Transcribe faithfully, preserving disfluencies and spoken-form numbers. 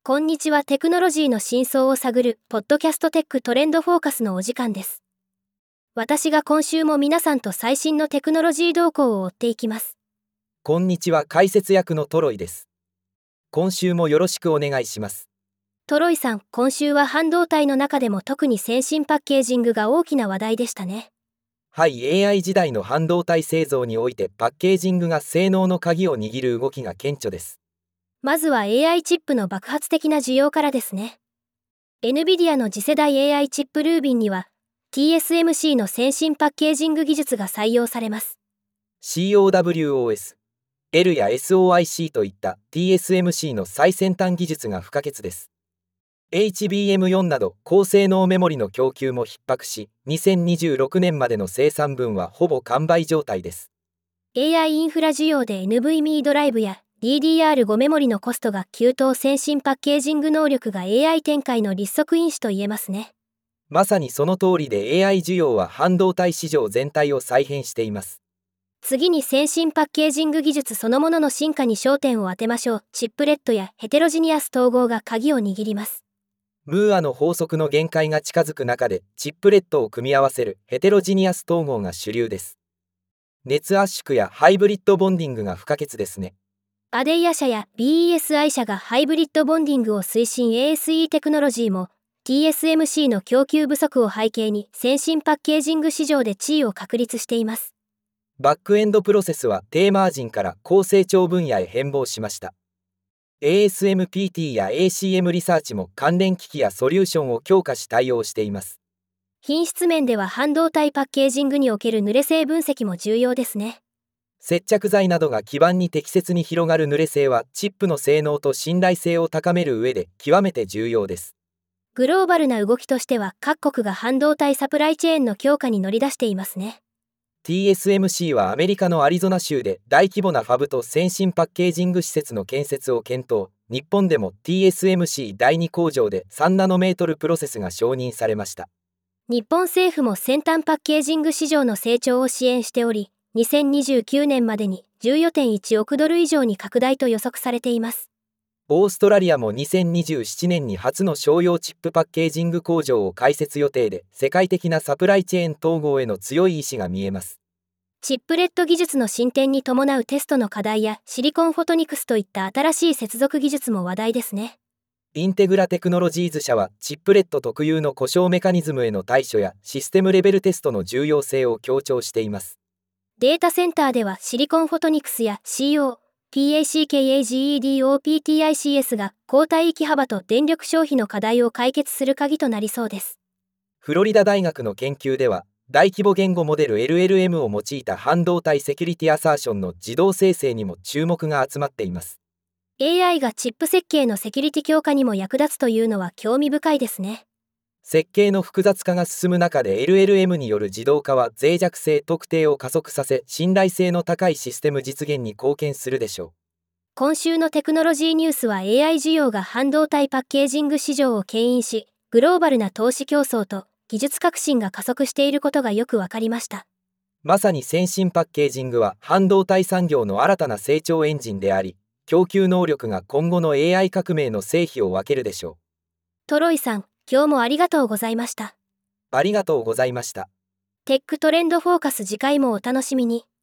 こんにちは。テクノロジーの真相を探るポッドキャストテックトレンドフォーカスのお時間です。私が今週も皆さんと最新のテクノロジー動向を追っていきます。 こんにちは。解説役のトロイです。今週もよろしくお願いします。 トロイさん、今週は半導体の中でも特に先進パッケージングが大きな話題でしたね。 はい、エーアイ 時代の半導体製造においてパッケージングが性能の鍵を握る動きが顕著です。 まずは エーアイ チップの爆発的な需要からですね。エヌビディアの次世代 エーアイ チップルービンには ティーエスエムシー の先進パッケージング技術が採用されます。 シーオーダブリューオーエス、エル や エスオーアイシー といった ティーエスエムシー の最先端技術が不可欠です。エイチビーエムフォー など高性能メモリの供給も逼迫し、にせんにじゅうろくねんまでの生産分はほぼ完売状態です。 エーアイ インフラ需要で エヌブイエムイー ドライブや ディーディーアールファイブ メモリのコストが急騰、先進パッケージング能力が エーアイ 展開の立足因子と言えますね。 まさにその通りで エーアイ 需要は半導体市場全体を再編しています。 次に先進パッケージング技術そのものの進化に焦点を当てましょう。チップレットやヘテロジニアス統合が鍵を握ります。 ムーアの法則の限界が近づく中でチップレットを組み合わせるヘテロジニアス統合が主流です。熱圧縮やハイブリッドボンディングが不可欠ですね。 アデイア社や ビーイーエスアイ 社がハイブリッドボンディングを推進。 エーエスイー テクノロジーも ティーエスエムシー の供給不足を背景に先進パッケージング市場で地位を確立しています。 バックエンドプロセスは低マージンから高成長分野へ変貌しました。 エーエスエムピーティー や エーシーエム リサーチも関連機器やソリューションを強化し対応しています。 品質面では半導体パッケージングにおける濡れ性分析も重要ですね。 接着剤などが基板に適切に広がる濡れ性はチップの性能と信頼性を高める上で極めて重要です。 グローバルな動きとしては各国が半導体サプライチェーンの強化に乗り出していますね。 ティーエスエムシー はアメリカのアリゾナ州で大規模なファブと先進パッケージング施設の建設を検討。日本でも ティーエスエムシー だいに工場でさんナノメートルプロセスが承認されました。 日本政府も先端パッケージング市場の成長を支援しており、にせんにじゅうきゅうねんまでに じゅうよてんいちおくドル以上に拡大と予測されています。 オーストラリアもにせんにじゅうななねんに初の商用チップパッケージング工場を開設予定で、世界的なサプライチェーン統合への強い意志が見えます。 チップレット技術の進展に伴うテストの課題やシリコンフォトニクスといった新しい接続技術も話題ですね。 インテグラテクノロジーズ社はチップレット特有の故障メカニズムへの対処やシステムレベルテストの重要性を強調しています。 データセンターではシリコンフォトニクスや シーオー、ピーエーシーケーエージーイーディーオーピーティーアイシーエス が高帯域幅と電力消費の課題を解決する鍵となりそうです。 フロリダ大学の研究では大規模言語モデル エルエルエム を用いた半導体セキュリティアサーションの自動生成にも注目が集まっています。 エーアイ がチップ設計のセキュリティ強化にも役立つというのは興味深いですね。 設計の複雑化が進む中で エルエルエム による自動化は脆弱性特定を加速させ、信頼性の高いシステム実現に貢献するでしょう。 今週のテクノロジーニュースは エーアイ 需要が半導体パッケージング市場を牽引し、グローバルな投資競争と技術革新が加速していることがよくわかりました。 まさに先進パッケージングは半導体産業の新たな成長エンジンであり、供給能力が今後の エーアイ 革命の成否を分けるでしょう。 トロイさん、今日もありがとうございました。 ありがとうございました。 テックトレンドフォーカス、次回もお楽しみに。